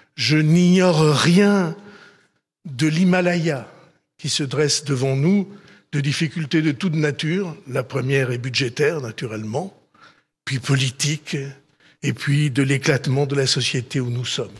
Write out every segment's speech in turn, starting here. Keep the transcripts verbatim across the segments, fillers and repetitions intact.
Je n'ignore rien de l'Himalaya qui se dresse devant nous, de difficultés de toute nature. La première est budgétaire, naturellement, puis politique, et puis de l'éclatement de la société où nous sommes.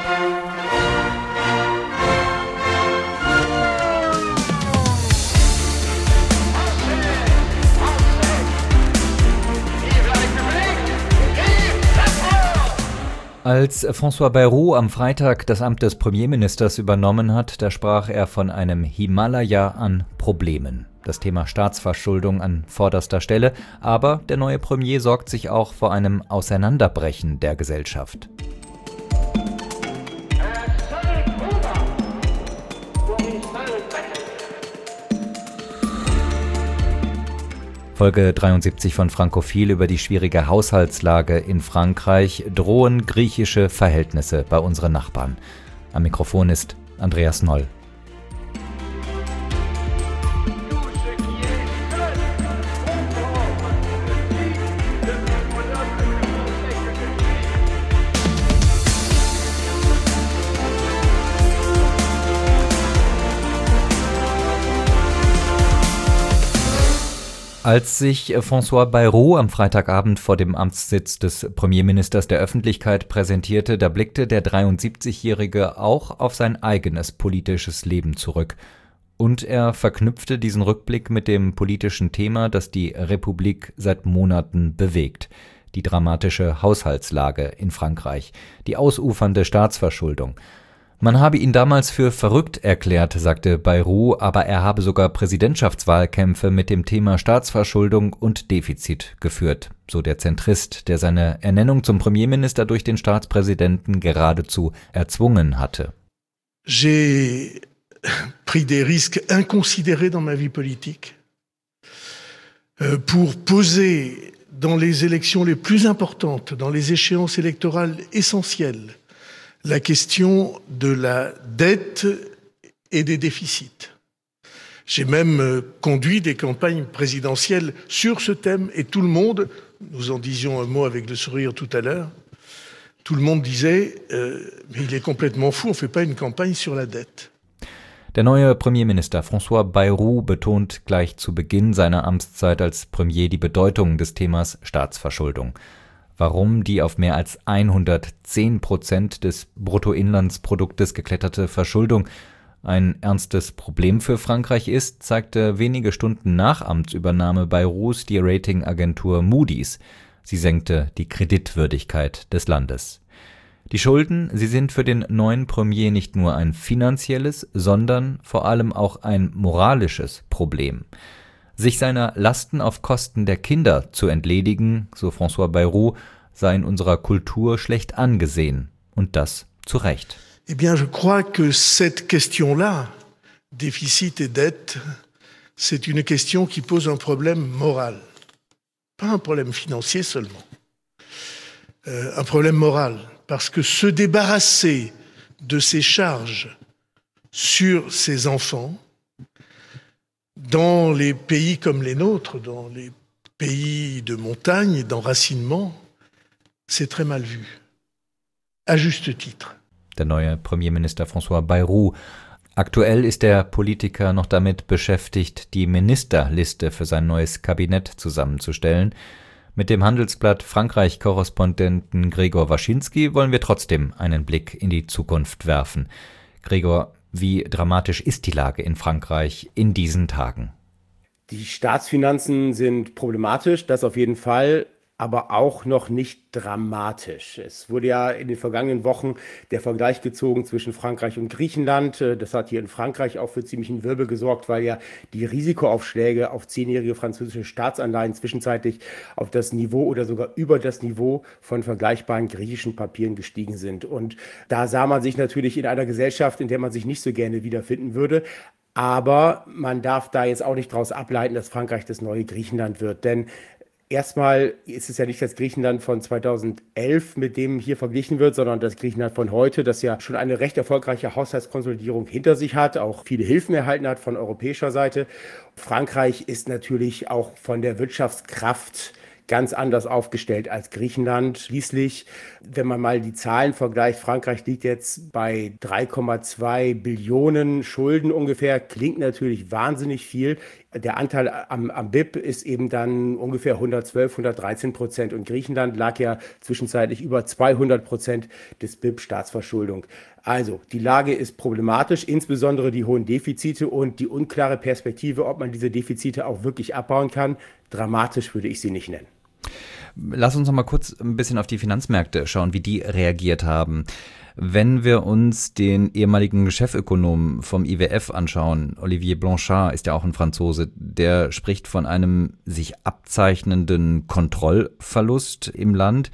Als François Bayrou am Freitag das Amt des Premierministers übernommen hat, da sprach er von einem Himalaya an Problemen. Das Thema Staatsverschuldung an vorderster Stelle, aber der neue Premier sorgt sich auch vor einem Auseinanderbrechen der Gesellschaft. Folge dreiundsiebzig von Frankophil über die schwierige Haushaltslage in Frankreich. Drohen griechische Verhältnisse bei unseren Nachbarn? Am Mikrofon ist Andreas Noll. Als sich François Bayrou am Freitagabend vor dem Amtssitz des Premierministers der Öffentlichkeit präsentierte, da blickte der dreiundsiebzigjährige auch auf sein eigenes politisches Leben zurück. Und er verknüpfte diesen Rückblick mit dem politischen Thema, das die Republik seit Monaten bewegt: die dramatische Haushaltslage in Frankreich, die ausufernde Staatsverschuldung. Man habe ihn damals für verrückt erklärt, sagte Bayrou, aber er habe sogar Präsidentschaftswahlkämpfe mit dem Thema Staatsverschuldung und Defizit geführt, so der Zentrist, der seine Ernennung zum Premierminister durch den Staatspräsidenten geradezu erzwungen hatte. J'ai pris des risques inconsidérés dans ma vie politique pour poser dans les élections les plus importantes, dans les échéances électorales essentielles, la question de la dette et des déficits. J'ai même conduit des campagnes présidentielles sur ce thème et tout le monde, nous en disions un mot avec le sourire tout à l'heure, tout le monde disait euh, « mais il est complètement fou, on ne fait pas une campagne sur la dette ». Der neue Premierminister François Bayrou betont gleich zu Beginn seiner Amtszeit als Premier die Bedeutung des Themas Staatsverschuldung. Warum die auf mehr als hundertzehn Prozent des Bruttoinlandsproduktes gekletterte Verschuldung ein ernstes Problem für Frankreich ist, zeigte wenige Stunden nach Amtsübernahme Bayrous die Ratingagentur Moody's. Sie senkte die Kreditwürdigkeit des Landes. Die Schulden, sie sind für den neuen Premier nicht nur ein finanzielles, sondern vor allem auch ein moralisches Problem. Sich seiner Lasten auf Kosten der Kinder zu entledigen, so François Bayrou, sei in unserer Kultur schlecht angesehen. Und das zu Recht. Eh bien, je crois que cette question-là, déficit et dette, c'est une question qui pose un problème moral. Pas un problème financier seulement. Euh, un problème moral. Parce que se débarrasser de ces charges sur ses enfants, dans les pays comme les nôtres, dans les pays de montagne, d'enracinement, c'est très mal vu. À juste titre. Der neue Premierminister François Bayrou. Aktuell ist der Politiker noch damit beschäftigt, die Ministerliste für sein neues Kabinett zusammenzustellen. Mit dem Handelsblatt Frankreich-Korrespondenten Gregor Waschinski wollen wir trotzdem einen Blick in die Zukunft werfen. Gregor, wie dramatisch ist die Lage in Frankreich in diesen Tagen? Die Staatsfinanzen sind problematisch, das auf jeden Fall, aber auch noch nicht dramatisch. Es wurde ja in den vergangenen Wochen der Vergleich gezogen zwischen Frankreich und Griechenland. Das hat hier in Frankreich auch für ziemlichen Wirbel gesorgt, weil ja die Risikoaufschläge auf zehnjährige französische Staatsanleihen zwischenzeitlich auf das Niveau oder sogar über das Niveau von vergleichbaren griechischen Papieren gestiegen sind. Und da sah man sich natürlich in einer Gesellschaft, in der man sich nicht so gerne wiederfinden würde. Aber man darf da jetzt auch nicht daraus ableiten, dass Frankreich das neue Griechenland wird. Denn erstmal ist es ja nicht das Griechenland von zweitausendelf, mit dem hier verglichen wird, sondern das Griechenland von heute, das ja schon eine recht erfolgreiche Haushaltskonsolidierung hinter sich hat, auch viele Hilfen erhalten hat von europäischer Seite. Frankreich ist natürlich auch von der Wirtschaftskraft ganz anders aufgestellt als Griechenland. Schließlich, wenn man mal die Zahlen vergleicht, Frankreich liegt jetzt bei drei Komma zwei Billionen Schulden ungefähr, klingt natürlich wahnsinnig viel. Der Anteil am, am B I P ist eben dann ungefähr hundertzwölf, hundertdreizehn Prozent und Griechenland lag ja zwischenzeitlich über zweihundert Prozent des B I P-Staatsverschuldung. Also die Lage ist problematisch, insbesondere die hohen Defizite und die unklare Perspektive, ob man diese Defizite auch wirklich abbauen kann. Dramatisch würde ich sie nicht nennen. Lass uns noch mal kurz ein bisschen auf die Finanzmärkte schauen, wie die reagiert haben. Wenn wir uns den ehemaligen Chefökonom vom I W F anschauen, Olivier Blanchard ist ja auch ein Franzose, der spricht von einem sich abzeichnenden Kontrollverlust im Land.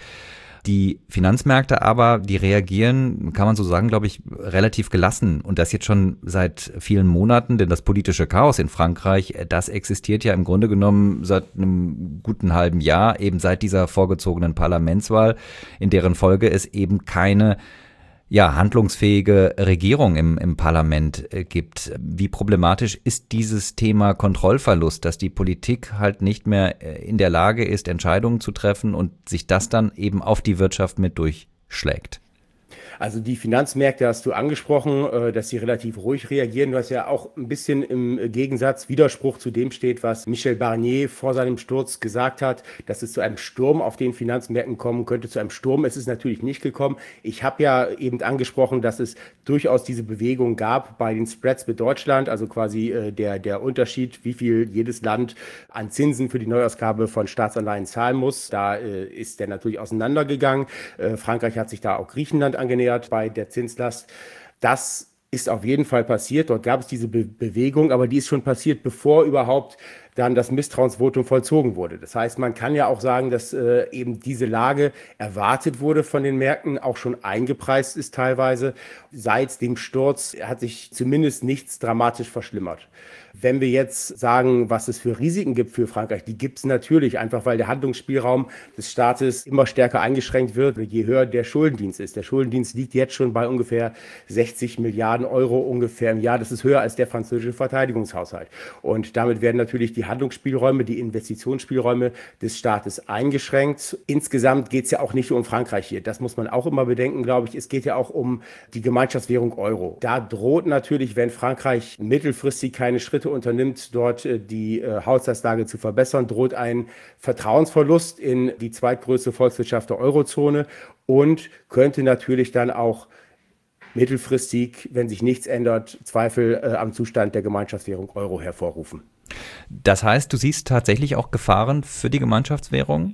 Die Finanzmärkte aber, die reagieren, kann man so sagen, glaube ich, relativ gelassen. Und das jetzt schon seit vielen Monaten, denn das politische Chaos in Frankreich, das existiert ja im Grunde genommen seit einem guten halben Jahr, eben seit dieser vorgezogenen Parlamentswahl, in deren Folge es eben keine ja, handlungsfähige Regierung im, im Parlament äh, gibt. Wie problematisch ist dieses Thema Kontrollverlust, dass die Politik halt nicht mehr äh, in der Lage ist, Entscheidungen zu treffen und sich das dann eben auf die Wirtschaft mit durchschlägt? Also die Finanzmärkte hast du angesprochen, dass sie relativ ruhig reagieren, was ja auch ein bisschen im Gegensatz, Widerspruch zu dem steht, was Michel Barnier vor seinem Sturz gesagt hat, dass es zu einem Sturm auf den Finanzmärkten kommen könnte. Zu einem Sturm ist es natürlich nicht gekommen. Ich habe ja eben angesprochen, dass es durchaus diese Bewegung gab bei den Spreads mit Deutschland, also quasi der, der Unterschied, wie viel jedes Land an Zinsen für die Neuausgabe von Staatsanleihen zahlen muss. Da ist der natürlich auseinandergegangen. Frankreich hat sich da auch Griechenland angenähert bei der Zinslast. Das ist auf jeden Fall passiert. Dort gab es diese Be- Bewegung, aber die ist schon passiert, bevor überhaupt dann das Misstrauensvotum vollzogen wurde. Das heißt, man kann ja auch sagen, dass äh, eben diese Lage erwartet wurde von den Märkten, auch schon eingepreist ist teilweise. Seit dem Sturz hat sich zumindest nichts dramatisch verschlimmert. Wenn wir jetzt sagen, was es für Risiken gibt für Frankreich, die gibt es natürlich, einfach weil der Handlungsspielraum des Staates immer stärker eingeschränkt wird, je höher der Schuldendienst ist. Der Schuldendienst liegt jetzt schon bei ungefähr sechzig Milliarden Euro ungefähr im Jahr. Das ist höher als der französische Verteidigungshaushalt. Und damit werden natürlich die Handlungsspielräume, die Investitionsspielräume des Staates eingeschränkt. Insgesamt geht es ja auch nicht nur um Frankreich hier. Das muss man auch immer bedenken, glaube ich. Es geht ja auch um die Gemeinschaftswährung Euro. Da droht natürlich, wenn Frankreich mittelfristig keine Schritte unternimmt, dort die äh, Haushaltslage zu verbessern, droht ein Vertrauensverlust in die zweitgrößte Volkswirtschaft der Eurozone und könnte natürlich dann auch mittelfristig, wenn sich nichts ändert, Zweifel äh, am Zustand der Gemeinschaftswährung Euro hervorrufen. Das heißt, du siehst tatsächlich auch Gefahren für die Gemeinschaftswährung?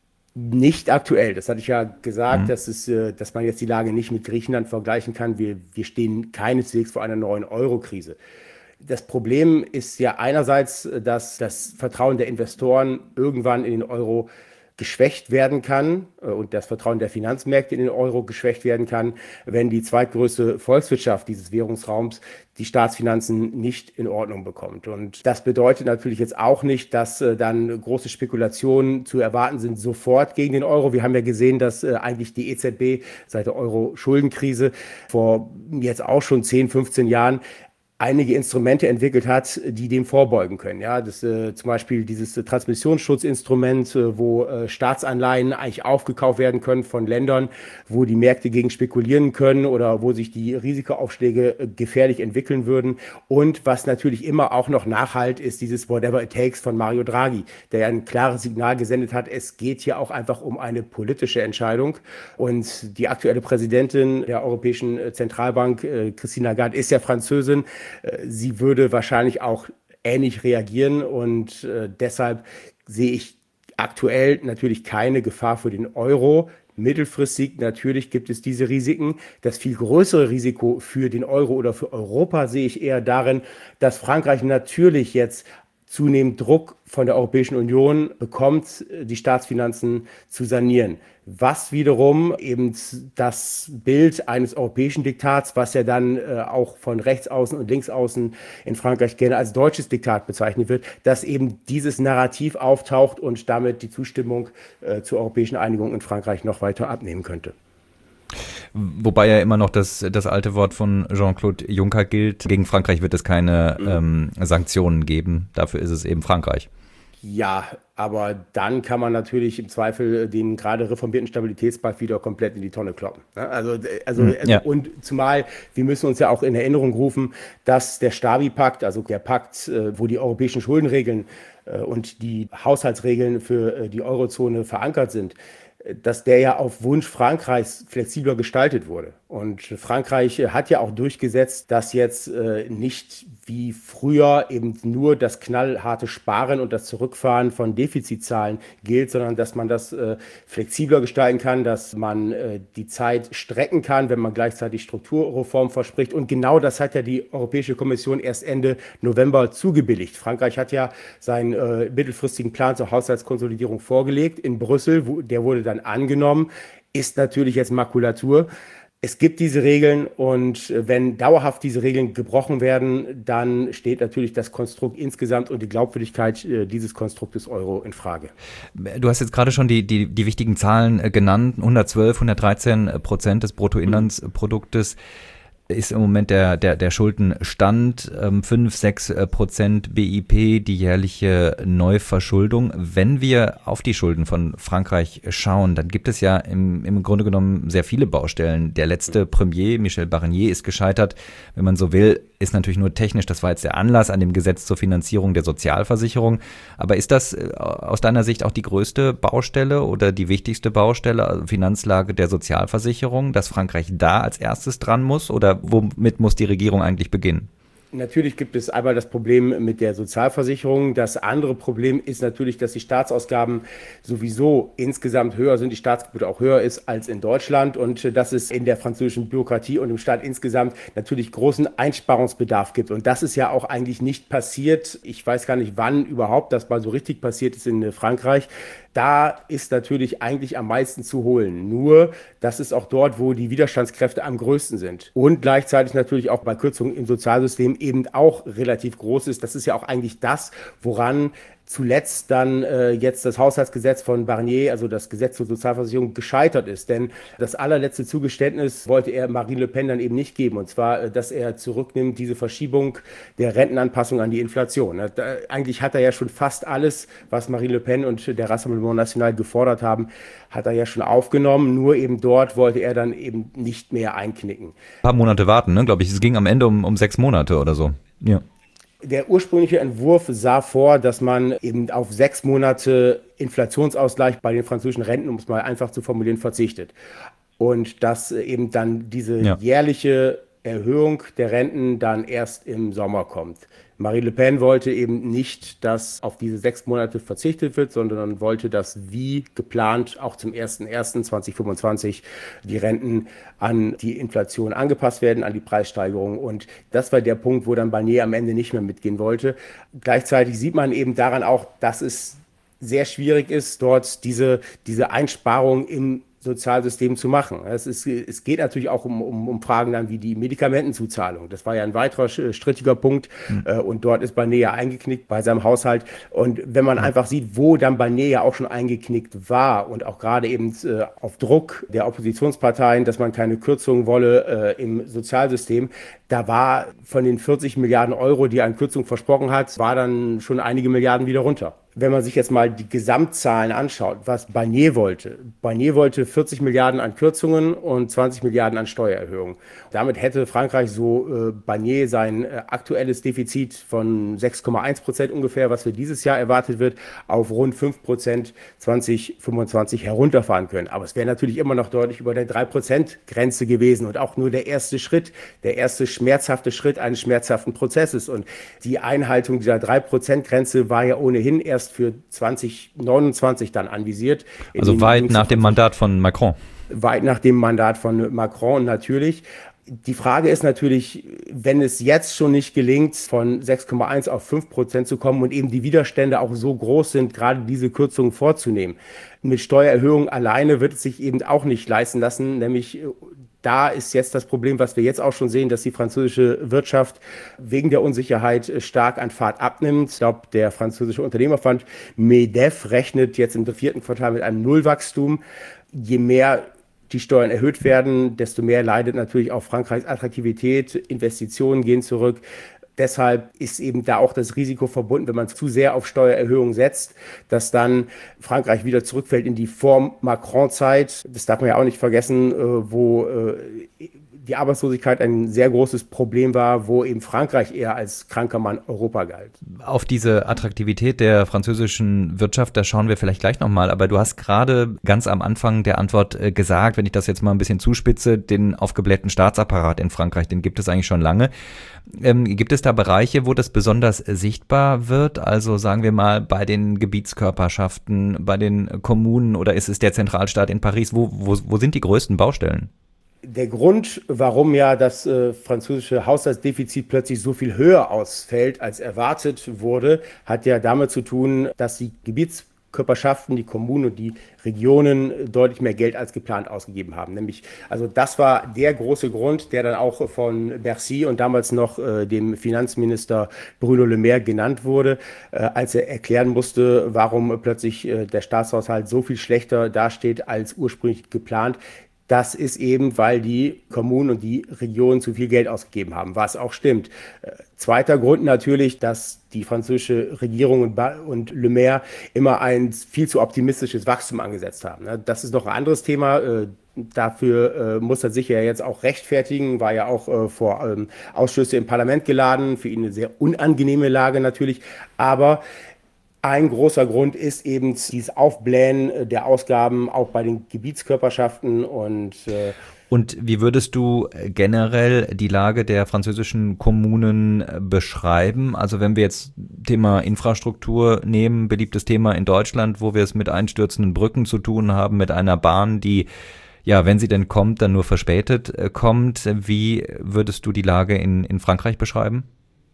Nicht aktuell. Das hatte ich ja gesagt, mhm. dass, es, äh, dass man jetzt die Lage nicht mit Griechenland vergleichen kann. Wir, wir stehen keineswegs vor einer neuen Euro-Krise. Das Problem ist ja einerseits, dass das Vertrauen der Investoren irgendwann in den Euro geschwächt werden kann und das Vertrauen der Finanzmärkte in den Euro geschwächt werden kann, wenn die zweitgrößte Volkswirtschaft dieses Währungsraums die Staatsfinanzen nicht in Ordnung bekommt. Und das bedeutet natürlich jetzt auch nicht, dass äh, dann große Spekulationen zu erwarten sind sofort gegen den Euro. Wir haben ja gesehen, dass äh, eigentlich die E Z B seit der Euro-Schuldenkrise vor jetzt auch schon zehn, fünfzehn Jahren einige Instrumente entwickelt hat, die dem vorbeugen können. Ja, das äh, zum Beispiel dieses äh, Transmissionsschutzinstrument, äh, wo äh, Staatsanleihen eigentlich aufgekauft werden können von Ländern, wo die Märkte gegen spekulieren können oder wo sich die Risikoaufschläge äh, gefährlich entwickeln würden. Und was natürlich immer auch noch nachhalt, ist dieses Whatever it takes von Mario Draghi, der ja ein klares Signal gesendet hat, es geht hier auch einfach um eine politische Entscheidung. Und die aktuelle Präsidentin der Europäischen Zentralbank, äh, Christine Lagarde, ist ja Französin. Sie würde wahrscheinlich auch ähnlich reagieren und äh, deshalb sehe ich aktuell natürlich keine Gefahr für den Euro. Mittelfristig natürlich gibt es diese Risiken. Das viel größere Risiko für den Euro oder für Europa sehe ich eher darin, dass Frankreich natürlich jetzt zunehmend Druck von der Europäischen Union bekommt, die Staatsfinanzen zu sanieren. Was wiederum eben das Bild eines europäischen Diktats, was ja dann äh, auch von Rechtsaußen und Linksaußen in Frankreich gerne als deutsches Diktat bezeichnet wird, dass eben dieses Narrativ auftaucht und damit die Zustimmung äh, zur europäischen Einigung in Frankreich noch weiter abnehmen könnte. Wobei ja immer noch das, das alte Wort von Jean-Claude Juncker gilt, gegen Frankreich wird es keine mhm. ähm, Sanktionen geben, dafür ist es eben Frankreich. Ja, aber dann kann man natürlich im Zweifel den gerade reformierten Stabilitätspakt wieder komplett in die Tonne kloppen. Also, also, hm, ja. Und zumal, wir müssen uns ja auch in Erinnerung rufen, dass der Stabi-Pakt, also der Pakt, wo die europäischen Schuldenregeln und die Haushaltsregeln für die Eurozone verankert sind, dass der ja auf Wunsch Frankreichs flexibler gestaltet wurde. Und Frankreich hat ja auch durchgesetzt, dass jetzt äh, nicht wie früher eben nur das knallharte Sparen und das Zurückfahren von Defizitzahlen gilt, sondern dass man das äh, flexibler gestalten kann, dass man äh, die Zeit strecken kann, wenn man gleichzeitig Strukturreform verspricht. Und genau das hat ja die Europäische Kommission erst Ende November zugebilligt. Frankreich hat ja seinen äh, mittelfristigen Plan zur Haushaltskonsolidierung vorgelegt in Brüssel. Wo, der wurde dann angenommen, ist natürlich jetzt Makulatur. Es gibt diese Regeln und wenn dauerhaft diese Regeln gebrochen werden, dann steht natürlich das Konstrukt insgesamt und die Glaubwürdigkeit dieses Konstruktes Euro in Frage. Du hast jetzt gerade schon die, die, die wichtigen Zahlen genannt, hundertzwölf, hundertdreizehn Prozent des Bruttoinlandsproduktes. Ist im Moment der, der, der Schuldenstand, ähm, fünf, sechs Prozent B I P, die jährliche Neuverschuldung. Wenn wir auf die Schulden von Frankreich schauen, dann gibt es ja im, im Grunde genommen sehr viele Baustellen. Der letzte Premier, Michel Barnier, ist gescheitert. Wenn man so will, ist natürlich nur technisch, das war jetzt der Anlass an dem Gesetz zur Finanzierung der Sozialversicherung. Aber ist das aus deiner Sicht auch die größte Baustelle oder die wichtigste Baustelle, also Finanzlage der Sozialversicherung, dass Frankreich da als erstes dran muss? Oder womit muss die Regierung eigentlich beginnen? Natürlich gibt es einmal das Problem mit der Sozialversicherung. Das andere Problem ist natürlich, dass die Staatsausgaben sowieso insgesamt höher sind, die Staatsquote auch höher ist als in Deutschland und dass es in der französischen Bürokratie und im Staat insgesamt natürlich großen Einsparungsbedarf gibt. Und das ist ja auch eigentlich nicht passiert. Ich weiß gar nicht, wann überhaupt das mal so richtig passiert ist in Frankreich. Da ist natürlich eigentlich am meisten zu holen. Nur, das ist auch dort, wo die Widerstandskräfte am größten sind. Und gleichzeitig natürlich auch bei Kürzungen im Sozialsystem eben auch relativ groß ist. Das ist ja auch eigentlich das, woran zuletzt dann äh, jetzt das Haushaltsgesetz von Barnier, also das Gesetz zur Sozialversicherung, gescheitert ist. Denn das allerletzte Zugeständnis wollte er Marine Le Pen dann eben nicht geben. Und zwar, äh, dass er zurücknimmt, diese Verschiebung der Rentenanpassung an die Inflation. Da, eigentlich hat er ja schon fast alles, was Marine Le Pen und der Rassemblement National gefordert haben, hat er ja schon aufgenommen. Nur eben dort wollte er dann eben nicht mehr einknicken. Ein paar Monate warten, ne, glaube ich. Es ging am Ende um, um sechs Monate oder so. Ja. Der ursprüngliche Entwurf sah vor, dass man eben auf sechs Monate Inflationsausgleich bei den französischen Renten, um es mal einfach zu formulieren, verzichtet. Und dass eben dann diese ja. jährliche Erhöhung der Renten dann erst im Sommer kommt. Marine Le Pen wollte eben nicht, dass auf diese sechs Monate verzichtet wird, sondern wollte, dass wie geplant auch zum ersten ersten zweitausendfünfundzwanzig die Renten an die Inflation angepasst werden, an die Preissteigerung. Und das war der Punkt, wo dann Barnier am Ende nicht mehr mitgehen wollte. Gleichzeitig sieht man eben daran auch, dass es sehr schwierig ist, dort diese, diese Einsparung im Sozialsystem zu machen. Es, ist, es geht natürlich auch um, um, um Fragen dann wie die Medikamentenzuzahlung. Das war ja ein weiterer strittiger Punkt mhm. äh, und dort ist Barnier ja eingeknickt bei seinem Haushalt. Und wenn man mhm. einfach sieht, wo dann Barnier ja auch schon eingeknickt war und auch gerade eben äh, auf Druck der Oppositionsparteien, dass man keine Kürzungen wolle äh, im Sozialsystem, da war von den vierzig Milliarden Euro, die er an Kürzung versprochen hat, war dann schon einige Milliarden wieder runter. Wenn man sich jetzt mal die Gesamtzahlen anschaut, was Barnier wollte. Barnier wollte vierzig Milliarden an Kürzungen und zwanzig Milliarden an Steuererhöhungen. Damit hätte Frankreich so äh, Barnier sein äh, aktuelles Defizit von sechs Komma eins Prozent ungefähr, was für dieses Jahr erwartet wird, auf rund fünf Prozent zweitausendfünfundzwanzig herunterfahren können. Aber es wäre natürlich immer noch deutlich über der drei Prozent Grenze gewesen und auch nur der erste Schritt, der erste schmerzhafte Schritt eines schmerzhaften Prozesses. Und die Einhaltung dieser drei Prozent Grenze war ja ohnehin erst für zweitausendneunundzwanzig dann anvisiert. Also weit nach dem Mandat von Macron. Weit nach dem Mandat von Macron natürlich. Die Frage ist natürlich, wenn es jetzt schon nicht gelingt, von sechs Komma eins auf fünf Prozent zu kommen und eben die Widerstände auch so groß sind, gerade diese Kürzungen vorzunehmen. Mit Steuererhöhungen alleine wird es sich eben auch nicht leisten lassen, nämlich da ist jetzt das Problem, was wir jetzt auch schon sehen, dass die französische Wirtschaft wegen der Unsicherheit stark an Fahrt abnimmt. Ich glaube, der französische Unternehmerverband MEDEF rechnet jetzt im vierten Quartal mit einem Nullwachstum. Je mehr die Steuern erhöht werden, desto mehr leidet natürlich auch Frankreichs Attraktivität. Investitionen gehen zurück. Deshalb ist eben da auch das Risiko verbunden, wenn man zu sehr auf Steuererhöhungen setzt, dass dann Frankreich wieder zurückfällt in die Vor-Macron-Zeit. Das darf man ja auch nicht vergessen, wo die Arbeitslosigkeit ein sehr großes Problem war, wo eben Frankreich eher als kranker Mann Europa galt. Auf diese Attraktivität der französischen Wirtschaft, da schauen wir vielleicht gleich nochmal. Aber du hast gerade ganz am Anfang der Antwort gesagt, wenn ich das jetzt mal ein bisschen zuspitze, den aufgeblähten Staatsapparat in Frankreich, den gibt es eigentlich schon lange. Ähm, gibt es da Bereiche, wo das besonders sichtbar wird? Also sagen wir mal bei den Gebietskörperschaften, bei den Kommunen, oder ist es der Zentralstaat in Paris? Wo, wo, wo sind die größten Baustellen? Der Grund, warum ja das äh, französische Haushaltsdefizit plötzlich so viel höher ausfällt, als erwartet wurde, hat ja damit zu tun, dass die Gebietskörperschaften, die Kommunen und die Regionen deutlich mehr Geld als geplant ausgegeben haben. Nämlich, also das war der große Grund, der dann auch von Bercy und damals noch äh, dem Finanzminister Bruno Le Maire genannt wurde, äh, als er erklären musste, warum plötzlich äh, der Staatshaushalt so viel schlechter dasteht als ursprünglich geplant. Das ist eben, weil die Kommunen und die Regionen zu viel Geld ausgegeben haben, was auch stimmt. Zweiter Grund natürlich, dass die französische Regierung und, und Le Maire immer ein viel zu optimistisches Wachstum angesetzt haben. Das ist noch ein anderes Thema. Dafür muss er sich ja jetzt auch rechtfertigen, war ja auch vor Ausschüsse im Parlament geladen, für ihn eine sehr unangenehme Lage natürlich, aber ein großer Grund ist eben dieses Aufblähen der Ausgaben auch bei den Gebietskörperschaften und äh Und wie würdest du generell die Lage der französischen Kommunen beschreiben? Also wenn wir jetzt Thema Infrastruktur nehmen, beliebtes Thema in Deutschland, wo wir es mit einstürzenden Brücken zu tun haben, mit einer Bahn, die, ja, wenn sie denn kommt, dann nur verspätet kommt. Wie würdest du die Lage in, in Frankreich beschreiben?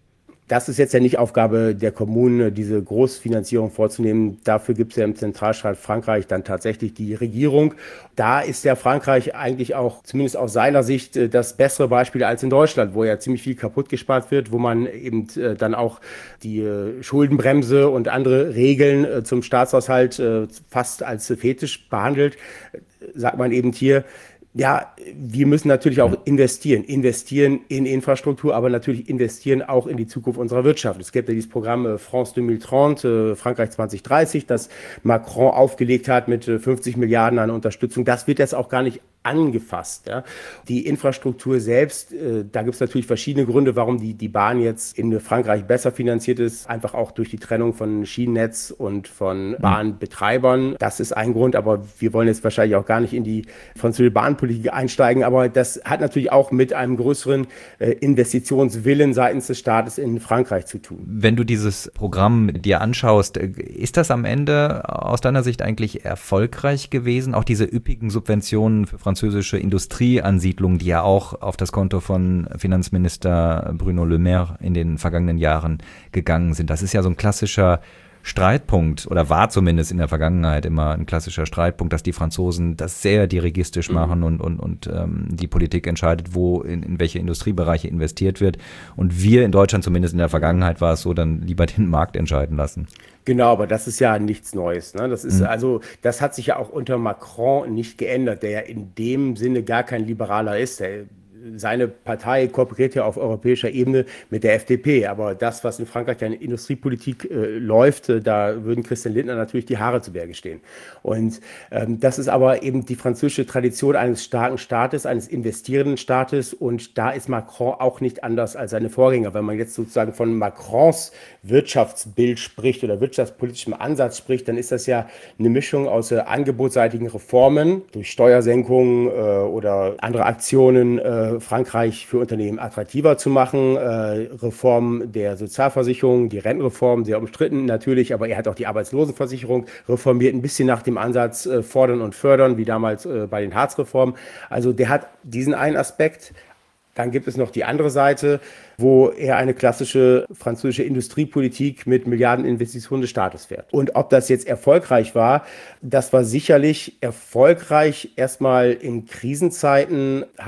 Das ist jetzt ja nicht Aufgabe der Kommunen, diese Großfinanzierung vorzunehmen. Dafür gibt es ja im Zentralstaat Frankreich dann tatsächlich die Regierung. Da ist ja Frankreich eigentlich auch, zumindest aus seiner Sicht, das bessere Beispiel als in Deutschland, wo ja ziemlich viel kaputt gespart wird, wo man eben dann auch die Schuldenbremse und andere Regeln zum Staatshaushalt fast als Fetisch behandelt. Sagt man eben hier, ja, wir müssen natürlich auch investieren. Investieren in Infrastruktur, aber natürlich investieren auch in die Zukunft unserer Wirtschaft. Es gibt ja dieses Programm France zwanzig dreißig, Frankreich zwanzig dreißig, das Macron aufgelegt hat mit fünfzig Milliarden an Unterstützung. Das wird jetzt auch gar nicht angefasst. Ja. Die Infrastruktur selbst, äh, da gibt es natürlich verschiedene Gründe, warum die, die Bahn jetzt in Frankreich besser finanziert ist. Einfach auch durch die Trennung von Schienennetz und von Bahnbetreibern. Das ist ein Grund, aber wir wollen jetzt wahrscheinlich auch gar nicht in die französische Bahnpolitik einsteigen. Aber das hat natürlich auch mit einem größeren äh, Investitionswillen seitens des Staates in Frankreich zu tun. Wenn du dieses Programm dir anschaust, ist das am Ende aus deiner Sicht eigentlich erfolgreich gewesen? Auch diese üppigen Subventionen für französische französische Industrieansiedlungen, die ja auch auf das Konto von Finanzminister Bruno Le Maire in den vergangenen Jahren gegangen sind. Das ist ja so ein klassischer Streitpunkt oder war zumindest in der Vergangenheit immer ein klassischer Streitpunkt, dass die Franzosen das sehr dirigistisch machen und, und, und ähm, die Politik entscheidet, wo in, in welche Industriebereiche investiert wird. Und wir in Deutschland, zumindest in der Vergangenheit, war es so, dann lieber den Markt entscheiden lassen. Genau, aber das ist ja nichts Neues. Ne? Das ist mhm. also, das hat sich ja auch unter Macron nicht geändert, der ja in dem Sinne gar kein Liberaler ist. Der, seine Partei kooperiert ja auf europäischer Ebene mit der F D P, aber das, was in Frankreich in Industriepolitik äh, läuft, äh, da würden Christian Lindner natürlich die Haare zu Berge stehen. Und ähm, das ist aber eben die französische Tradition eines starken Staates, eines investierenden Staates, und da ist Macron auch nicht anders als seine Vorgänger. Wenn man jetzt sozusagen von Macrons Wirtschaftsbild spricht oder wirtschaftspolitischem Ansatz spricht, dann ist das ja eine Mischung aus äh, angebotsseitigen Reformen durch Steuersenkungen äh, oder andere Aktionen, äh, Frankreich für Unternehmen attraktiver zu machen, äh, Reform der Sozialversicherung, die Rentenreform, sehr umstritten natürlich, aber er hat auch die Arbeitslosenversicherung reformiert, ein bisschen nach dem Ansatz äh, fordern und fördern, wie damals äh, bei den Hartz-Reformen. Also der hat diesen einen Aspekt. Dann gibt es noch die andere Seite, wo er eine klassische französische Industriepolitik mit Milliardeninvestitionen des Staates fährt. Und ob das jetzt erfolgreich war, das war sicherlich erfolgreich. Erstmal in Krisenzeiten hat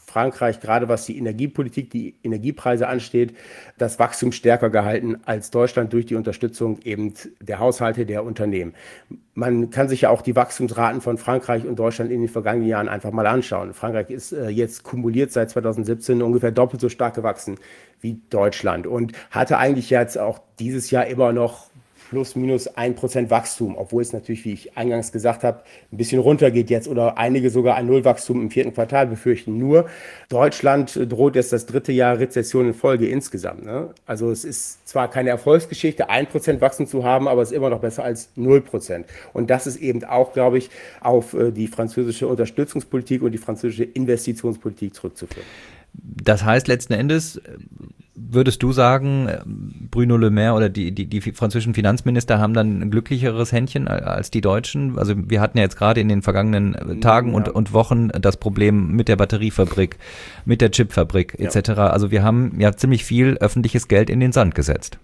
Frankreich, gerade was die Energiepolitik, die Energiepreise ansteht, das Wachstum stärker gehalten als Deutschland durch die Unterstützung eben der Haushalte, der Unternehmen. Man kann sich ja auch die Wachstumsraten von Frankreich und Deutschland in den vergangenen Jahren einfach mal anschauen. Frankreich ist äh, jetzt kumuliert seit zweitausendsiebzehn ungefähr doppelt so stark gewachsen wie Deutschland und hatte eigentlich jetzt auch dieses Jahr immer noch plus minus ein Prozent Wachstum, obwohl es natürlich, wie ich eingangs gesagt habe, ein bisschen runtergeht jetzt oder einige sogar ein Nullwachstum im vierten Quartal befürchten. Nur Deutschland droht jetzt das dritte Jahr Rezession in Folge insgesamt. Ne? Also es ist zwar keine Erfolgsgeschichte, ein Prozent Wachstum zu haben, aber es ist immer noch besser als null Prozent. Und das ist eben auch, glaube ich, auf die französische Unterstützungspolitik und die französische Investitionspolitik zurückzuführen. Das heißt, letzten Endes würdest du sagen, Bruno Le Maire oder die, die, die französischen Finanzminister haben dann ein glücklicheres Händchen als die Deutschen? Also wir hatten ja jetzt gerade in den vergangenen Tagen ja. und, und Wochen das Problem mit der Batteriefabrik, mit der Chipfabrik et cetera. Ja. Also wir haben ja ziemlich viel öffentliches Geld in den Sand gesetzt.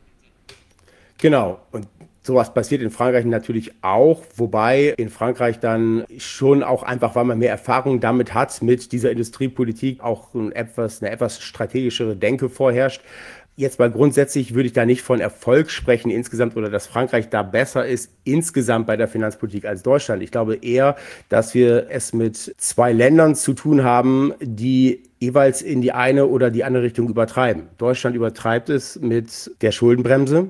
Genau. Und sowas passiert in Frankreich natürlich auch, wobei in Frankreich dann schon auch einfach, weil man mehr Erfahrung damit hat, mit dieser Industriepolitik auch ein etwas, eine etwas strategischere Denke vorherrscht. Jetzt mal grundsätzlich würde ich da nicht von Erfolg sprechen insgesamt oder dass Frankreich da besser ist insgesamt bei der Finanzpolitik als Deutschland. Ich glaube eher, dass wir es mit zwei Ländern zu tun haben, die jeweils in die eine oder die andere Richtung übertreiben. Deutschland übertreibt es mit der Schuldenbremse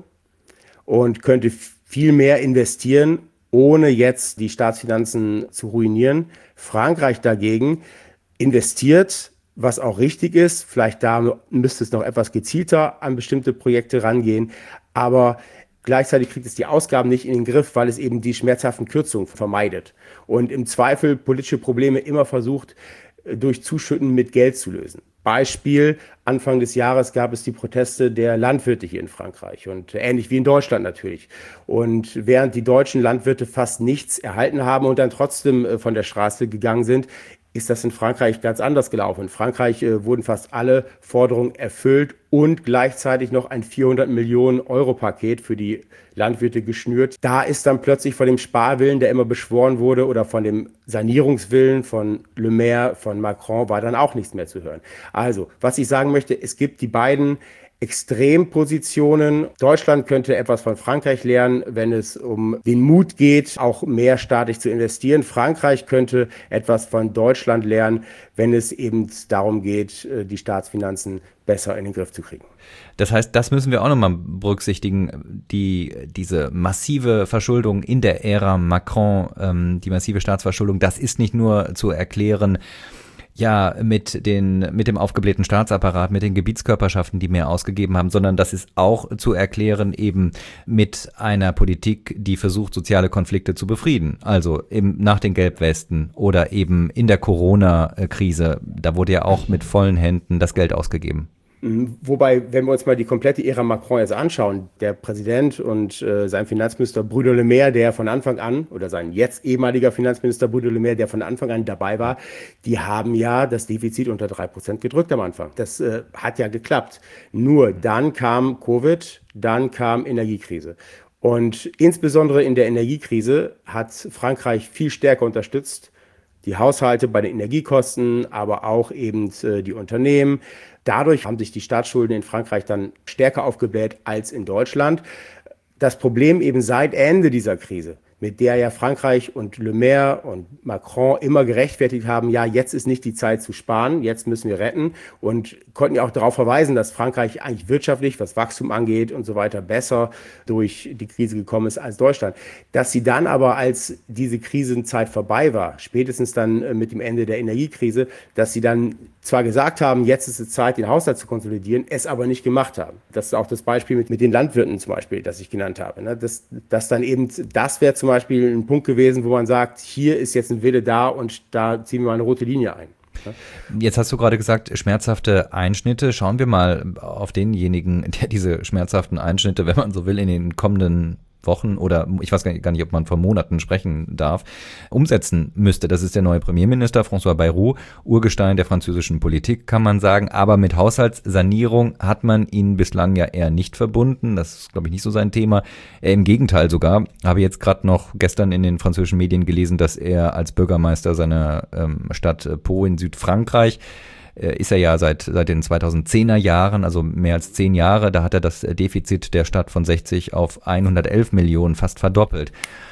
und könnte viel mehr investieren, ohne jetzt die Staatsfinanzen zu ruinieren. Frankreich dagegen investiert, was auch richtig ist. Vielleicht da müsste es noch etwas gezielter an bestimmte Projekte rangehen. Aber gleichzeitig kriegt es die Ausgaben nicht in den Griff, weil es eben die schmerzhaften Kürzungen vermeidet. Und im Zweifel politische Probleme immer versucht, durch Zuschütten mit Geld zu lösen. Beispiel, Anfang des Jahres gab es die Proteste der Landwirte hier in Frankreich und ähnlich wie in Deutschland natürlich. Und während die deutschen Landwirte fast nichts erhalten haben und dann trotzdem von der Straße gegangen sind, ist das in Frankreich ganz anders gelaufen. In Frankreich äh, wurden fast alle Forderungen erfüllt und gleichzeitig noch ein vierhundert Millionen Euro Paket für die Landwirte geschnürt. Da ist dann plötzlich von dem Sparwillen, der immer beschworen wurde, oder von dem Sanierungswillen von Le Maire, von Macron, war dann auch nichts mehr zu hören. Also, was ich sagen möchte, es gibt die beiden Extrempositionen. Deutschland könnte etwas von Frankreich lernen, wenn es um den Mut geht, auch mehr staatlich zu investieren. Frankreich könnte etwas von Deutschland lernen, wenn es eben darum geht, die Staatsfinanzen besser in den Griff zu kriegen. Das heißt, das müssen wir auch nochmal berücksichtigen, die, diese massive Verschuldung in der Ära Macron, ähm, die massive Staatsverschuldung, das ist nicht nur zu erklären, ja, mit den, mit dem aufgeblähten Staatsapparat, mit den Gebietskörperschaften, die mehr ausgegeben haben, sondern das ist auch zu erklären eben mit einer Politik, die versucht, soziale Konflikte zu befrieden. Also eben nach den Gelbwesten oder eben in der Corona-Krise, da wurde ja auch mit vollen Händen das Geld ausgegeben. Wobei, wenn wir uns mal die komplette Ära Macron jetzt anschauen, der Präsident und äh, sein Finanzminister Bruno Le Maire, der von Anfang an, oder sein jetzt ehemaliger Finanzminister Bruno Le Maire, der von Anfang an dabei war, die haben ja das Defizit unter drei Prozent gedrückt am Anfang. Das äh, hat ja geklappt. Nur dann kam Covid, dann kam Energiekrise. Und insbesondere in der Energiekrise hat Frankreich viel stärker unterstützt, die Haushalte bei den Energiekosten, aber auch eben äh, die Unternehmen. Dadurch haben sich die Staatsschulden in Frankreich dann stärker aufgebläht als in Deutschland. Das Problem eben seit Ende dieser Krise, mit der ja Frankreich und Le Maire und Macron immer gerechtfertigt haben, ja, jetzt ist nicht die Zeit zu sparen, jetzt müssen wir retten, und konnten ja auch darauf verweisen, dass Frankreich eigentlich wirtschaftlich, was Wachstum angeht und so weiter, besser durch die Krise gekommen ist als Deutschland. Dass sie dann aber, als diese Krisenzeit vorbei war, spätestens dann mit dem Ende der Energiekrise, dass sie dann zwar gesagt haben, jetzt ist es Zeit, den Haushalt zu konsolidieren, es aber nicht gemacht haben. Das ist auch das Beispiel mit, mit den Landwirten zum Beispiel, das ich genannt habe. Ne? Das, das dann eben, das wäre zum Beispiel ein Punkt gewesen, wo man sagt, hier ist jetzt ein Wille da und da ziehen wir mal eine rote Linie ein. Ne? Jetzt hast du gerade gesagt, schmerzhafte Einschnitte. Schauen wir mal auf denjenigen, der diese schmerzhaften Einschnitte, wenn man so will, in den kommenden Wochen oder ich weiß gar nicht, ob man von Monaten sprechen darf, umsetzen müsste. Das ist der neue Premierminister François Bayrou, Urgestein der französischen Politik, kann man sagen. Aber mit Haushaltssanierung hat man ihn bislang ja eher nicht verbunden. Das ist, glaube ich, nicht so sein Thema. Er im Gegenteil sogar. Habe jetzt gerade noch gestern in den französischen Medien gelesen, dass er als Bürgermeister seiner ähm, Stadt Pau in Südfrankreich äh, ist er ja seit, seit den zweitausendzehner Jahren, also mehr als zehn Jahre, da hat er das Defizit der Stadt von sechzig auf hundertelf Millionen fast verdoppelt.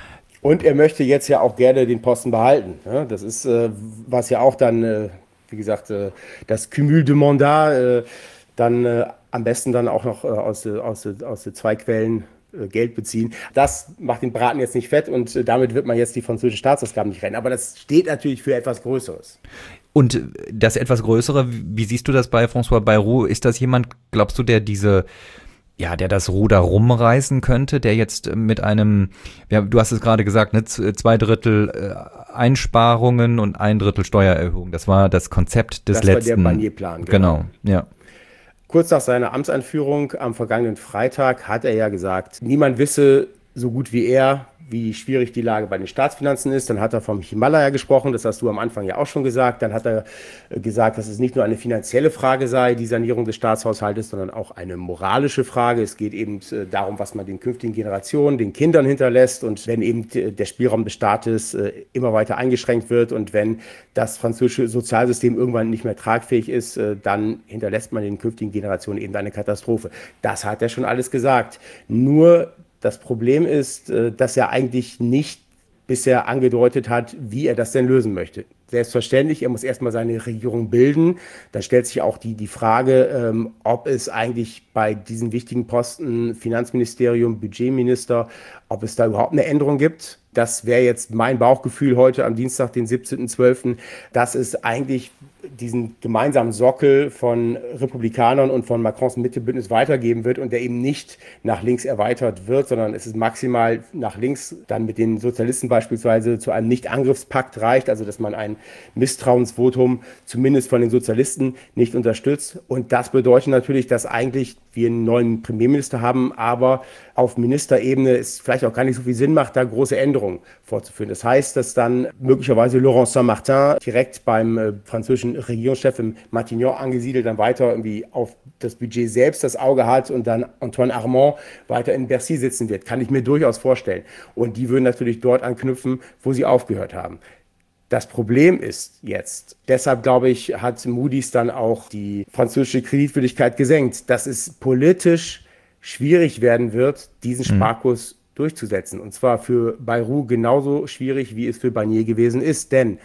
Und er möchte jetzt ja auch gerne den Posten behalten. Ja, das ist, äh, was ja auch dann, äh, wie gesagt, äh, das Cumul de Mandat, äh, dann äh, am besten dann auch noch äh, aus, aus, aus zwei Quellen äh, Geld beziehen. Das macht den Braten jetzt nicht fett und äh, damit wird man jetzt die französischen Staatsausgaben nicht rennen. Aber das steht natürlich für etwas Größeres. Und das etwas Größere, wie siehst du das bei François Bayrou? Ist das jemand, glaubst du, der diese, ja, der das Ruder rumreißen könnte, der jetzt mit einem, ja, du hast es gerade gesagt, ne, zwei Drittel äh, Einsparungen und ein Drittel Steuererhöhung. Das war das Konzept des das letzten. Das war der Barnier-Plan. Genau, genau, ja. Kurz nach seiner Amtsanführung am vergangenen Freitag hat er ja gesagt, niemand wisse so gut wie er, wie schwierig die Lage bei den Staatsfinanzen ist. Dann hat er vom Himalaya gesprochen, das hast du am Anfang ja auch schon gesagt. Dann hat er gesagt, dass es nicht nur eine finanzielle Frage sei, die Sanierung des Staatshaushaltes, sondern auch eine moralische Frage. Es geht eben darum, was man den künftigen Generationen, den Kindern hinterlässt. Und wenn eben der Spielraum des Staates immer weiter eingeschränkt wird und wenn das französische Sozialsystem irgendwann nicht mehr tragfähig ist, dann hinterlässt man den künftigen Generationen eben eine Katastrophe. Das hat er schon alles gesagt. Nur das Problem ist, dass er eigentlich nicht bisher angedeutet hat, wie er das denn lösen möchte. Selbstverständlich, er muss erstmal seine Regierung bilden. Da stellt sich auch die, die Frage, ähm, ob es eigentlich bei diesen wichtigen Posten Finanzministerium, Budgetminister, ob es da überhaupt eine Änderung gibt. Das wäre jetzt mein Bauchgefühl heute am Dienstag, den siebzehnten zwölften, dass es eigentlich diesen gemeinsamen Sockel von Republikanern und von Macrons Mittebündnis weitergeben wird und der eben nicht nach links erweitert wird, sondern es ist maximal nach links dann mit den Sozialisten beispielsweise zu einem Nicht-Angriffspakt reicht, also dass man ein Misstrauensvotum zumindest von den Sozialisten nicht unterstützt. Und das bedeutet natürlich, dass eigentlich wir einen neuen Premierminister haben, aber auf Ministerebene es vielleicht auch gar nicht so viel Sinn macht, da große Änderungen vorzuführen. Das heißt, dass dann möglicherweise Laurent Saint-Martin direkt beim äh, französischen Regierungschef im Matignon angesiedelt, dann weiter irgendwie auf das Budget selbst das Auge hat und dann Antoine Armand weiter in Bercy sitzen wird. Kann ich mir durchaus vorstellen. Und die würden natürlich dort anknüpfen, wo sie aufgehört haben. Das Problem ist jetzt, deshalb glaube ich, hat Moody's dann auch die französische Kreditwürdigkeit gesenkt, dass es politisch schwierig werden wird, diesen Sparkurs mhm. durchzusetzen. Und zwar für Bayrou genauso schwierig, wie es für Barnier gewesen ist. Denn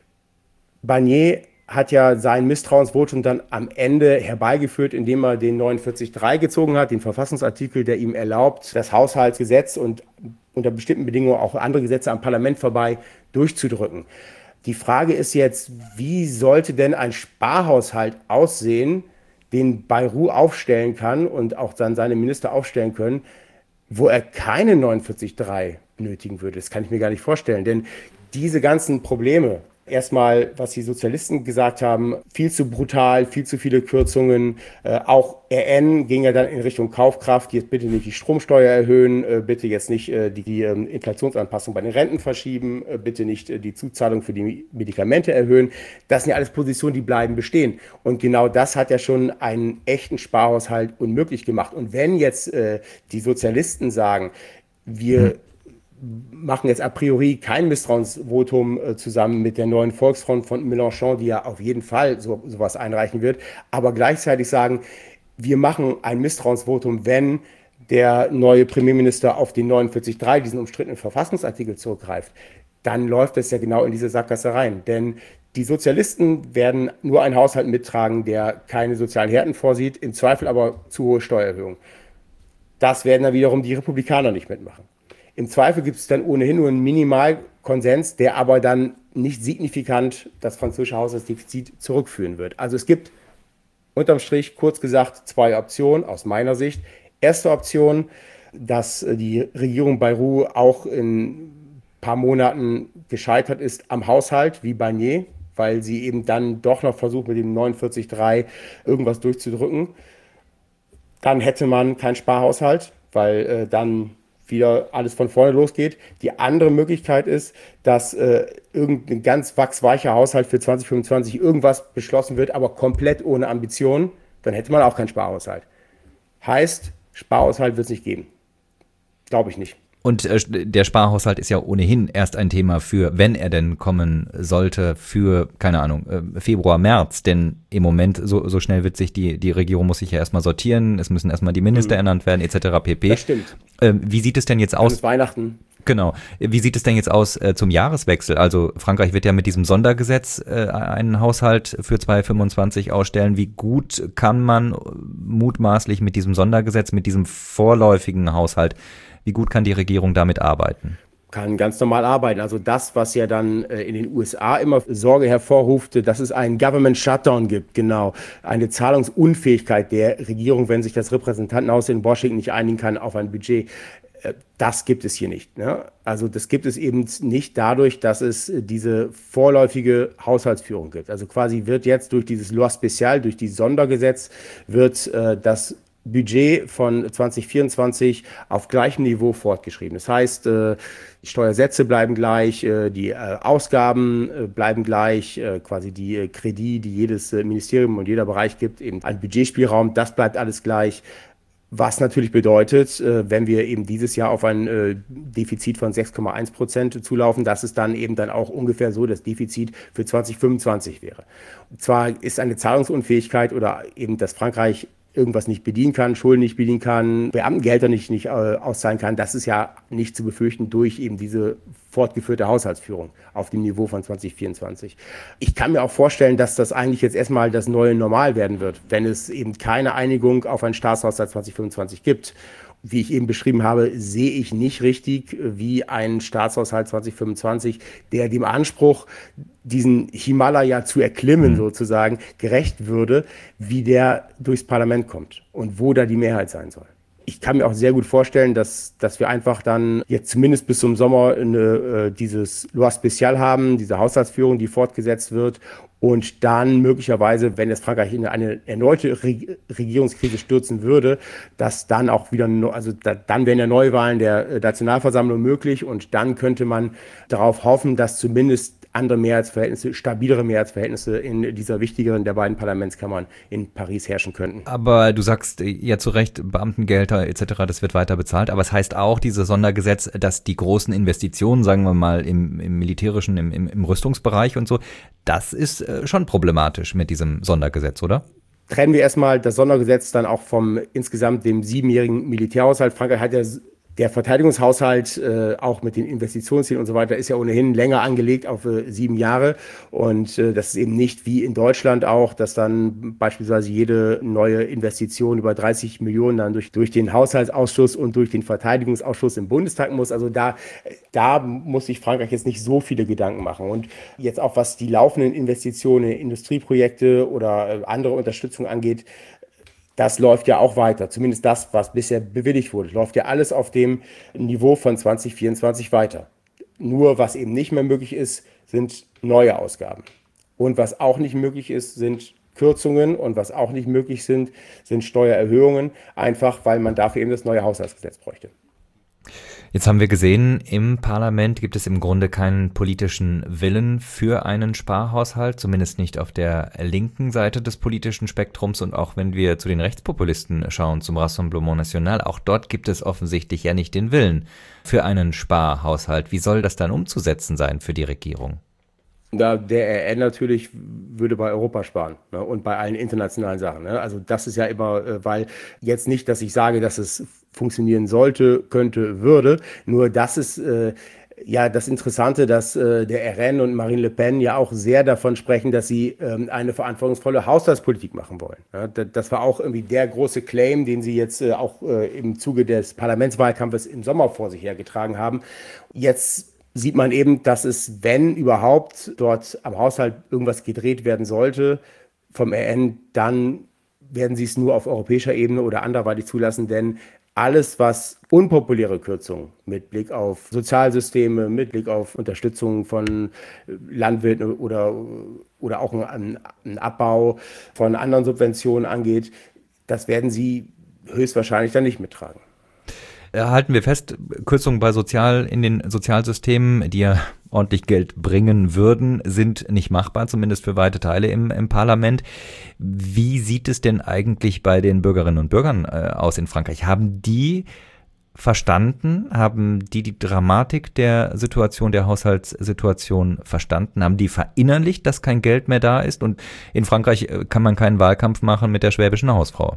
Barnier hat ja sein Misstrauensvotum dann am Ende herbeigeführt, indem er den neunundvierzig Komma drei gezogen hat, den Verfassungsartikel, der ihm erlaubt, das Haushaltsgesetz und unter bestimmten Bedingungen auch andere Gesetze am Parlament vorbei durchzudrücken. Die Frage ist jetzt, wie sollte denn ein Sparhaushalt aussehen, den Bayrou aufstellen kann und auch dann seine Minister aufstellen können, wo er keine neunundvierzig Komma drei benötigen würde. Das kann ich mir gar nicht vorstellen, denn diese ganzen Probleme, erstmal, was die Sozialisten gesagt haben, viel zu brutal, viel zu viele Kürzungen. Äh, auch R N ging ja dann in Richtung Kaufkraft. Jetzt bitte nicht die Stromsteuer erhöhen, äh, bitte jetzt nicht äh, die, die äh, Inflationsanpassung bei den Renten verschieben, äh, bitte nicht äh, die Zuzahlung für die Medikamente erhöhen. Das sind ja alles Positionen, die bleiben bestehen. Und genau das hat ja schon einen echten Sparhaushalt unmöglich gemacht. Und wenn jetzt äh, die Sozialisten sagen, wir mhm. machen jetzt a priori kein Misstrauensvotum äh, zusammen mit der neuen Volksfront von Mélenchon, die ja auf jeden Fall so, sowas einreichen wird, aber gleichzeitig sagen, wir machen ein Misstrauensvotum, wenn der neue Premierminister auf den neunundvierzig Komma drei, diesen umstrittenen Verfassungsartikel, zurückgreift, dann läuft das ja genau in diese Sackgasse rein. Denn die Sozialisten werden nur einen Haushalt mittragen, der keine sozialen Härten vorsieht, im Zweifel aber zu hohe Steuererhöhungen. Das werden dann wiederum die Republikaner nicht mitmachen. Im Zweifel gibt es dann ohnehin nur einen Minimalkonsens, der aber dann nicht signifikant das französische Haushaltsdefizit zurückführen wird. Also es gibt unterm Strich, kurz gesagt, zwei Optionen aus meiner Sicht. Erste Option, dass die Regierung Bayrou auch in ein paar Monaten gescheitert ist am Haushalt, wie Barnier, weil sie eben dann doch noch versucht, mit dem neunundvierzig Komma drei irgendwas durchzudrücken. Dann hätte man keinen Sparhaushalt, weil äh, dann wieder alles von vorne losgeht. Die andere Möglichkeit ist, dass äh, irgendein ganz wachsweicher Haushalt für zwanzig fünfundzwanzig irgendwas beschlossen wird, aber komplett ohne Ambitionen. Dann hätte man auch keinen Sparhaushalt. Heißt, Sparhaushalt wird es nicht geben. Glaube ich nicht. Und äh, der Sparhaushalt ist ja ohnehin erst ein Thema für, wenn er denn kommen sollte, für, keine Ahnung, äh, Februar, März. Denn im Moment, so, so schnell wird sich die, die Regierung muss sich ja erstmal sortieren, es müssen erstmal die Minister mhm. ernannt werden, et cetera pp. Das stimmt. Ähm, wie sieht es denn jetzt aus? Bis Weihnachten. Genau. Wie sieht es denn jetzt aus äh, zum Jahreswechsel? Also Frankreich wird ja mit diesem Sondergesetz äh, einen Haushalt für zweitausendfünfundzwanzig ausstellen. Wie gut kann man mutmaßlich mit diesem Sondergesetz, mit diesem vorläufigen Haushalt, wie gut kann die Regierung damit arbeiten? Kann ganz normal arbeiten. Also das, was ja dann äh, in den U S A immer Sorge hervorruft, dass es einen Government Shutdown gibt, genau. Eine Zahlungsunfähigkeit der Regierung, wenn sich das Repräsentantenhaus in Washington nicht einigen kann auf ein Budget. Das gibt es hier nicht. Ne? Also das gibt es eben nicht dadurch, dass es diese vorläufige Haushaltsführung gibt. Also quasi wird jetzt durch dieses Loi Spécial, durch dieses Sondergesetz, wird äh, das Budget von zwanzig vierundzwanzig auf gleichem Niveau fortgeschrieben. Das heißt, äh, die Steuersätze bleiben gleich, äh, die äh, Ausgaben äh, bleiben gleich, äh, quasi die äh, Kredit, die jedes äh, Ministerium und jeder Bereich gibt, eben ein Budgetspielraum, das bleibt alles gleich. Was natürlich bedeutet, wenn wir eben dieses Jahr auf ein Defizit von sechs Komma eins Prozent zulaufen, dass es dann eben dann auch ungefähr so das Defizit für zwanzig fünfundzwanzig wäre. Und zwar ist eine Zahlungsunfähigkeit oder eben, dass Frankreich irgendwas nicht bedienen kann, Schulden nicht bedienen kann, Beamtengelder nicht, nicht äh, auszahlen kann, das ist ja nicht zu befürchten durch eben diese fortgeführte Haushaltsführung auf dem Niveau von zwanzig vierundzwanzig. Ich kann mir auch vorstellen, dass das eigentlich jetzt erstmal das neue Normal werden wird, wenn es eben keine Einigung auf einen Staatshaushalt zwanzig fünfundzwanzig gibt. Wie ich eben beschrieben habe, sehe ich nicht richtig, wie ein Staatshaushalt zwanzig fünfundzwanzig, der dem Anspruch, diesen Himalaya zu erklimmen, sozusagen, gerecht würde, wie der durchs Parlament kommt und wo da die Mehrheit sein soll. Ich kann mir auch sehr gut vorstellen, dass, dass wir einfach dann jetzt zumindest bis zum Sommer eine, äh, dieses Loi Spécial haben, diese Haushaltsführung, die fortgesetzt wird. Und dann möglicherweise, wenn es Frankreich in eine erneute Re- Regierungskrise stürzen würde, dass dann auch wieder, also da, dann wären ja Neuwahlen der Nationalversammlung möglich und dann könnte man darauf hoffen, dass zumindest andere Mehrheitsverhältnisse, stabilere Mehrheitsverhältnisse in dieser wichtigeren der beiden Parlamentskammern in Paris herrschen könnten. Aber du sagst ja zu Recht, Beamtengelder et cetera, das wird weiter bezahlt. Aber es heißt auch, dieses Sondergesetz, dass die großen Investitionen, sagen wir mal, im, im militärischen, im, im, im Rüstungsbereich und so, das ist äh, schon problematisch mit diesem Sondergesetz, oder? Trennen wir erstmal das Sondergesetz dann auch vom insgesamt dem siebenjährigen Militärhaushalt. Frankreich hat ja Der Verteidigungshaushalt, äh, auch mit den Investitionszielen und so weiter, ist ja ohnehin länger angelegt auf äh, sieben Jahre. Und äh, das ist eben nicht wie in Deutschland auch, dass dann beispielsweise jede neue Investition über dreißig Millionen dann durch, durch den Haushaltsausschuss und durch den Verteidigungsausschuss im Bundestag muss. Also da, da muss sich Frankreich jetzt nicht so viele Gedanken machen. Und jetzt auch was die laufenden Investitionen in Industrieprojekte oder äh, andere Unterstützung angeht, das läuft ja auch weiter, zumindest das, was bisher bewilligt wurde, läuft ja alles auf dem Niveau von zwanzig vierundzwanzig weiter. Nur was eben nicht mehr möglich ist, sind neue Ausgaben. Und was auch nicht möglich ist, sind Kürzungen und was auch nicht möglich sind, sind Steuererhöhungen, einfach weil man dafür eben das neue Haushaltsgesetz bräuchte. Jetzt haben wir gesehen, im Parlament gibt es im Grunde keinen politischen Willen für einen Sparhaushalt, zumindest nicht auf der linken Seite des politischen Spektrums. Und auch wenn wir zu den Rechtspopulisten schauen, zum Rassemblement National, auch dort gibt es offensichtlich ja nicht den Willen für einen Sparhaushalt. Wie soll das dann umzusetzen sein für die Regierung? Da der R N natürlich würde bei Europa sparen, ne, und bei allen internationalen Sachen. Ne? Also das ist ja immer, äh, weil jetzt nicht, dass ich sage, dass es funktionieren sollte, könnte, würde. Nur das ist äh, ja das Interessante, dass äh, der R N und Marine Le Pen ja auch sehr davon sprechen, dass sie ähm, eine verantwortungsvolle Haushaltspolitik machen wollen. Ja, das war auch irgendwie der große Claim, den sie jetzt äh, auch äh, im Zuge des Parlamentswahlkampfes im Sommer vor sich hergetragen haben. Jetzt sieht man eben, dass es, wenn überhaupt dort am Haushalt irgendwas gedreht werden sollte vom R N, dann werden sie es nur auf europäischer Ebene oder anderweitig zulassen, denn alles, was unpopuläre Kürzungen mit Blick auf Sozialsysteme, mit Blick auf Unterstützung von Landwirten oder, oder auch einen, einen Abbau von anderen Subventionen angeht, das werden sie höchstwahrscheinlich dann nicht mittragen. Halten wir fest, Kürzungen bei Sozial in den Sozialsystemen, die ja ordentlich Geld bringen würden, sind nicht machbar, zumindest für weite Teile im, im Parlament. Wie sieht es denn eigentlich bei den Bürgerinnen und Bürgern äh, aus in Frankreich? Haben die verstanden? Haben die die Dramatik der Situation, der Haushaltssituation verstanden? Haben die verinnerlicht, dass kein Geld mehr da ist? Und in Frankreich kann man keinen Wahlkampf machen mit der schwäbischen Hausfrau.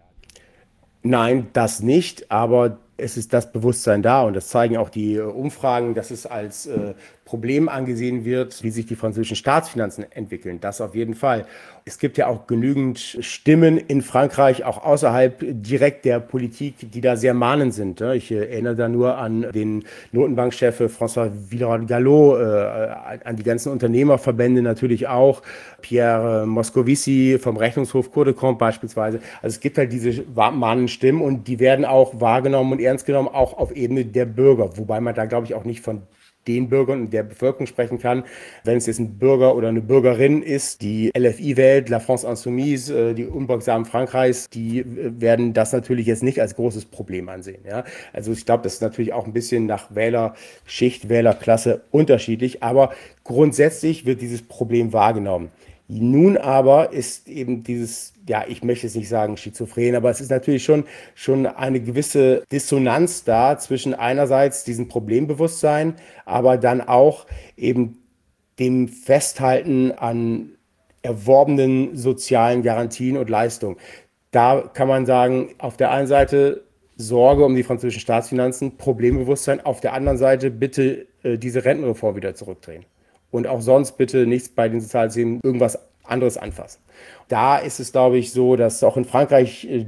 Nein, das nicht, aber es ist das Bewusstsein da und das zeigen auch die äh, Umfragen, dass es als äh, Problem angesehen wird, wie sich die französischen Staatsfinanzen entwickeln. Das auf jeden Fall. Es gibt ja auch genügend Stimmen in Frankreich, auch außerhalb direkt der Politik, die da sehr mahnend sind. Ja. Ich äh, erinnere da nur an den Notenbankchef François Villeroy-Gallo, äh, an die ganzen Unternehmerverbände natürlich auch, Pierre Moscovici vom Rechnungshof Cour des Comptes beispielsweise. Also es gibt halt diese mahnenden Stimmen und die werden auch wahrgenommen und ernst genommen, auch auf Ebene der Bürger. Wobei man da, glaube ich, auch nicht von den Bürgern und der Bevölkerung sprechen kann. Wenn es jetzt ein Bürger oder eine Bürgerin ist, die L F I wählt, La France Insoumise, die Unbeugsamen Frankreichs, die werden das natürlich jetzt nicht als großes Problem ansehen. Ja? Also ich glaube, das ist natürlich auch ein bisschen nach Wählerschicht, Wählerklasse unterschiedlich, aber grundsätzlich wird dieses Problem wahrgenommen. Nun aber ist eben dieses, ja, ich möchte jetzt nicht sagen schizophren, aber es ist natürlich schon, schon eine gewisse Dissonanz da zwischen einerseits diesem Problembewusstsein, aber dann auch eben dem Festhalten an erworbenen sozialen Garantien und Leistungen. Da kann man sagen, auf der einen Seite Sorge um die französischen Staatsfinanzen, Problembewusstsein, auf der anderen Seite bitte äh, diese Rentenreform wieder zurückdrehen. Und auch sonst bitte nichts bei den Sozialsystemen, irgendwas anderes anfassen. Da ist es, glaube ich, so, dass auch in Frankreich äh,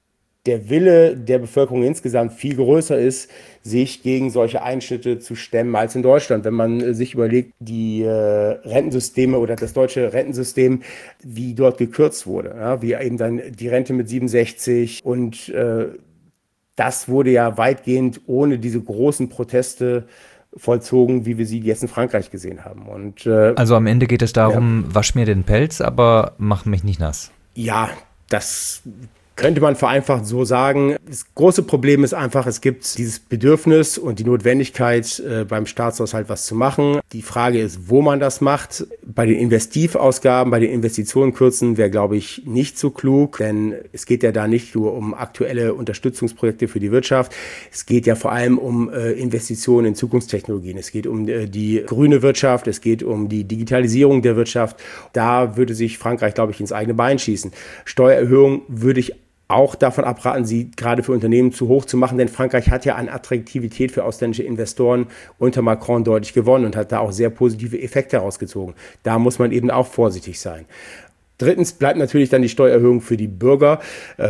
der Wille der Bevölkerung insgesamt viel größer ist, sich gegen solche Einschnitte zu stemmen als in Deutschland. Wenn man äh, sich überlegt, die äh, Rentensysteme oder das deutsche Rentensystem, wie dort gekürzt wurde, ja, wie eben dann die Rente mit siebenundsechzig und äh, das wurde ja weitgehend ohne diese großen Proteste vollzogen, wie wir sie jetzt in Frankreich gesehen haben. Und, äh, also am Ende geht es darum, ja. Wasch mir den Pelz, aber mach mich nicht nass. Ja, das könnte man vereinfacht so sagen. Das große Problem ist einfach, es gibt dieses Bedürfnis und die Notwendigkeit, äh, beim Staatshaushalt was zu machen. Die Frage ist, wo man das macht. Bei den Investivausgaben, bei den Investitionen kürzen wäre, glaube ich, nicht so klug, denn es geht ja da nicht nur um aktuelle Unterstützungsprojekte für die Wirtschaft. Es geht ja vor allem um äh, Investitionen in Zukunftstechnologien. Es geht um äh, die grüne Wirtschaft, es geht um die Digitalisierung der Wirtschaft. Da würde sich Frankreich, glaube ich, ins eigene Bein schießen. Steuererhöhung würde ich auch davon abraten, sie gerade für Unternehmen zu hoch zu machen, denn Frankreich hat ja an Attraktivität für ausländische Investoren unter Macron deutlich gewonnen und hat da auch sehr positive Effekte herausgezogen. Da muss man eben auch vorsichtig sein. Drittens bleibt natürlich dann die Steuererhöhung für die Bürger.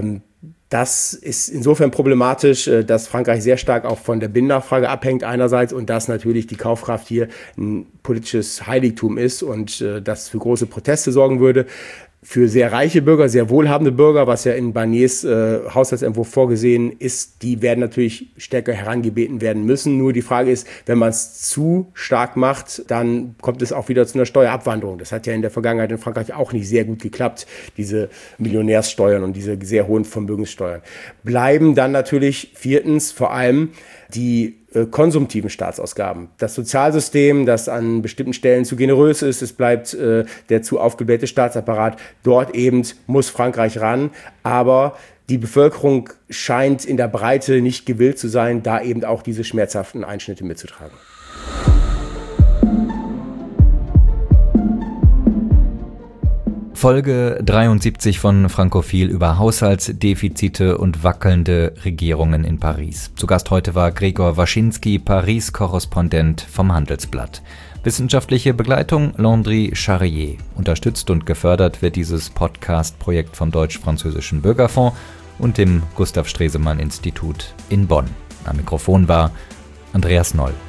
Das ist insofern problematisch, dass Frankreich sehr stark auch von der Binnennachfrage abhängt einerseits und dass natürlich die Kaufkraft hier ein politisches Heiligtum ist und das für große Proteste sorgen würde. Für sehr reiche Bürger, sehr wohlhabende Bürger, was ja in Barniers äh, Haushaltsentwurf vorgesehen ist, die werden natürlich stärker herangebeten werden müssen. Nur die Frage ist, wenn man es zu stark macht, dann kommt es auch wieder zu einer Steuerabwanderung. Das hat ja in der Vergangenheit in Frankreich auch nicht sehr gut geklappt, diese Millionärssteuern und diese sehr hohen Vermögenssteuern. Bleiben dann natürlich viertens vor allem die äh, konsumtiven Staatsausgaben. Das Sozialsystem, das an bestimmten Stellen zu generös ist, es bleibt äh, der zu aufgeblähte Staatsapparat. Dort eben muss Frankreich ran, aber die Bevölkerung scheint in der Breite nicht gewillt zu sein, da eben auch diese schmerzhaften Einschnitte mitzutragen. Folge dreiundsiebzig von Frankophil über Haushaltsdefizite und wackelnde Regierungen in Paris. Zu Gast heute war Gregor Waschinski, Paris-Korrespondent vom Handelsblatt. Wissenschaftliche Begleitung Landry Charrier. Unterstützt und gefördert wird dieses Podcast-Projekt vom Deutsch-Französischen Bürgerfonds und dem Gustav Stresemann-Institut in Bonn. Am Mikrofon war Andreas Noll.